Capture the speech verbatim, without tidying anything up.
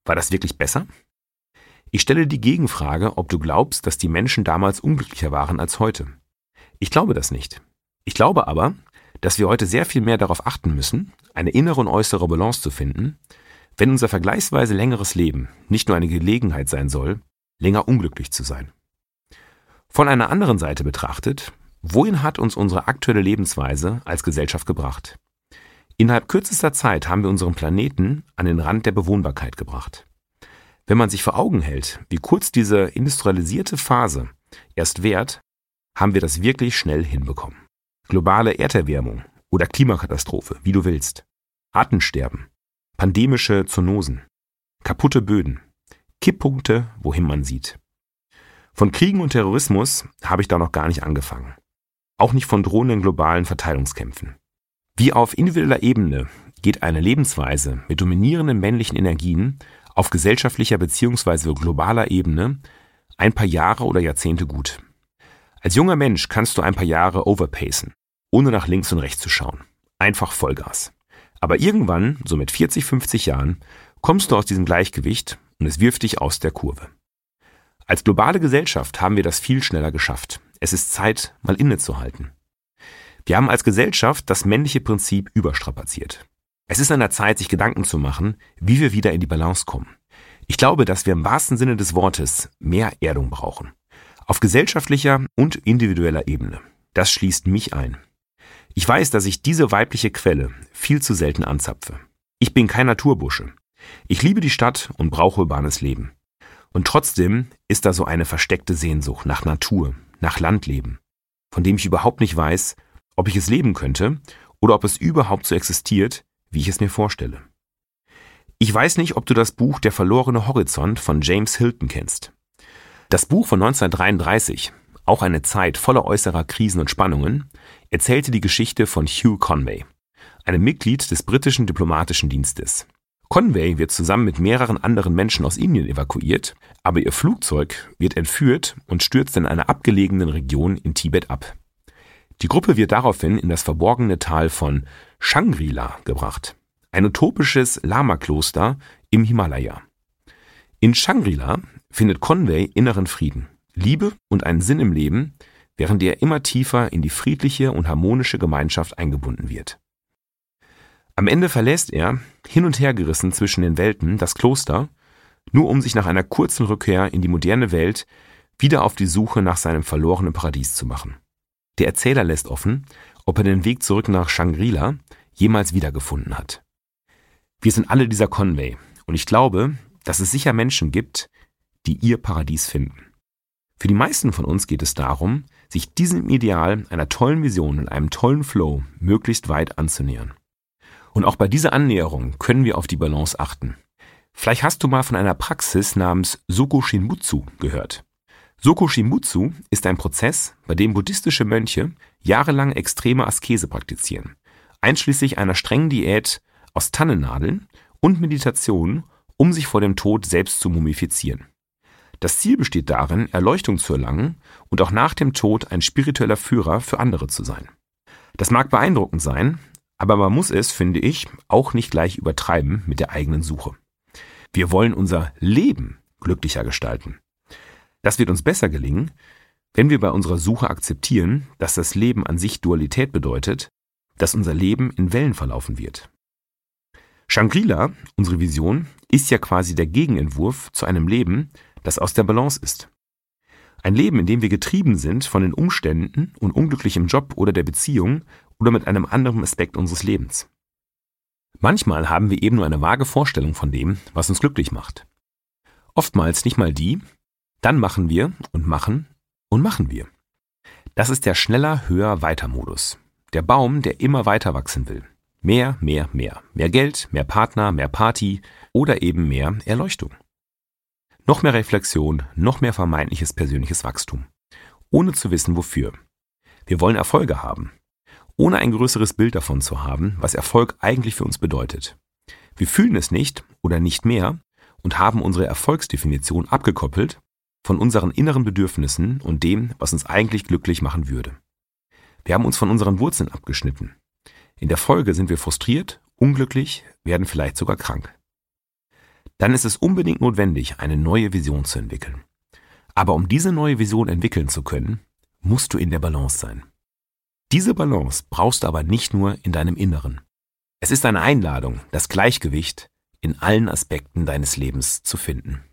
War das wirklich besser? Ich stelle die Gegenfrage, ob du glaubst, dass die Menschen damals unglücklicher waren als heute. Ich glaube das nicht. Ich glaube aber, dass wir heute sehr viel mehr darauf achten müssen, eine innere und äußere Balance zu finden, wenn unser vergleichsweise längeres Leben nicht nur eine Gelegenheit sein soll, länger unglücklich zu sein. Von einer anderen Seite betrachtet, wohin hat uns unsere aktuelle Lebensweise als Gesellschaft gebracht? Innerhalb kürzester Zeit haben wir unseren Planeten an den Rand der Bewohnbarkeit gebracht. Wenn man sich vor Augen hält, wie kurz diese industrialisierte Phase erst währt, haben wir das wirklich schnell hinbekommen. Globale Erderwärmung oder Klimakatastrophe, wie du willst. Artensterben, pandemische Zoonosen, kaputte Böden, Kipppunkte, wohin man sieht. Von Kriegen und Terrorismus habe ich da noch gar nicht angefangen. Auch nicht von drohenden globalen Verteilungskämpfen. Wie auf individueller Ebene geht eine Lebensweise mit dominierenden männlichen Energien auf gesellschaftlicher bzw. globaler Ebene ein paar Jahre oder Jahrzehnte gut. Als junger Mensch kannst du ein paar Jahre overpacen, ohne nach links und rechts zu schauen. Einfach Vollgas. Aber irgendwann, so mit vierzig, fünfzig Jahren, kommst du aus diesem Gleichgewicht und es wirft dich aus der Kurve. Als globale Gesellschaft haben wir das viel schneller geschafft. Es ist Zeit, mal innezuhalten. Wir haben als Gesellschaft das männliche Prinzip überstrapaziert. Es ist an der Zeit, sich Gedanken zu machen, wie wir wieder in die Balance kommen. Ich glaube, dass wir im wahrsten Sinne des Wortes mehr Erdung brauchen. Auf gesellschaftlicher und individueller Ebene. Das schließt mich ein. Ich weiß, dass ich diese weibliche Quelle viel zu selten anzapfe. Ich bin kein Naturbursche. Ich liebe die Stadt und brauche urbanes Leben. Und trotzdem ist da so eine versteckte Sehnsucht nach Natur, nach Landleben, von dem ich überhaupt nicht weiß, ob ich es leben könnte oder ob es überhaupt so existiert, wie ich es mir vorstelle. Ich weiß nicht, ob du das Buch Der verlorene Horizont von James Hilton kennst. Das Buch von neunzehnhundertdreiunddreißig, auch eine Zeit voller äußerer Krisen und Spannungen, erzählte die Geschichte von Hugh Conway, einem Mitglied des britischen diplomatischen Dienstes. Conway wird zusammen mit mehreren anderen Menschen aus Indien evakuiert, aber ihr Flugzeug wird entführt und stürzt in einer abgelegenen Region in Tibet ab. Die Gruppe wird daraufhin in das verborgene Tal von Shangri-La gebracht, ein utopisches Lama-Kloster im Himalaya. In Shangri-La findet Conway inneren Frieden, Liebe und einen Sinn im Leben, während er immer tiefer in die friedliche und harmonische Gemeinschaft eingebunden wird. Am Ende verlässt er, hin und her gerissen zwischen den Welten, das Kloster, nur um sich nach einer kurzen Rückkehr in die moderne Welt wieder auf die Suche nach seinem verlorenen Paradies zu machen. Der Erzähler lässt offen, ob er den Weg zurück nach Shangri-La jemals wiedergefunden hat. Wir sind alle dieser Conway und ich glaube, dass es sicher Menschen gibt, die ihr Paradies finden. Für die meisten von uns geht es darum, sich diesem Ideal einer tollen Vision und einem tollen Flow möglichst weit anzunähern. Und auch bei dieser Annäherung können wir auf die Balance achten. Vielleicht hast du mal von einer Praxis namens Soku Shinbutsu gehört. Soku Shinbutsu ist ein Prozess, bei dem buddhistische Mönche jahrelang extreme Askese praktizieren, einschließlich einer strengen Diät aus Tannennadeln und Meditation, um sich vor dem Tod selbst zu mumifizieren. Das Ziel besteht darin, Erleuchtung zu erlangen und auch nach dem Tod ein spiritueller Führer für andere zu sein. Das mag beeindruckend sein, aber man muss es, finde ich, auch nicht gleich übertreiben mit der eigenen Suche. Wir wollen unser Leben glücklicher gestalten. Das wird uns besser gelingen, wenn wir bei unserer Suche akzeptieren, dass das Leben an sich Dualität bedeutet, dass unser Leben in Wellen verlaufen wird. Shangri-La, unsere Vision, ist ja quasi der Gegenentwurf zu einem Leben, das aus der Balance ist. Ein Leben, in dem wir getrieben sind von den Umständen und unglücklich im Job oder der Beziehung oder mit einem anderen Aspekt unseres Lebens. Manchmal haben wir eben nur eine vage Vorstellung von dem, was uns glücklich macht. Oftmals nicht mal die, dann machen wir und machen und machen wir. Das ist der schneller, höher, weiter Modus. Der Baum, der immer weiter wachsen will. Mehr, mehr, mehr. Mehr Geld, mehr Partner, mehr Party oder eben mehr Erleuchtung. Noch mehr Reflexion, noch mehr vermeintliches persönliches Wachstum. Ohne zu wissen, wofür. Wir wollen Erfolge haben. Ohne ein größeres Bild davon zu haben, was Erfolg eigentlich für uns bedeutet. Wir fühlen es nicht oder nicht mehr und haben unsere Erfolgsdefinition abgekoppelt von unseren inneren Bedürfnissen und dem, was uns eigentlich glücklich machen würde. Wir haben uns von unseren Wurzeln abgeschnitten. In der Folge sind wir frustriert, unglücklich, werden vielleicht sogar krank. dann ist es unbedingt notwendig, eine neue Vision zu entwickeln. Aber um diese neue Vision entwickeln zu können, musst du in der Balance sein. Diese Balance brauchst du aber nicht nur in deinem Inneren. Es ist eine Einladung, das Gleichgewicht in allen Aspekten deines Lebens zu finden.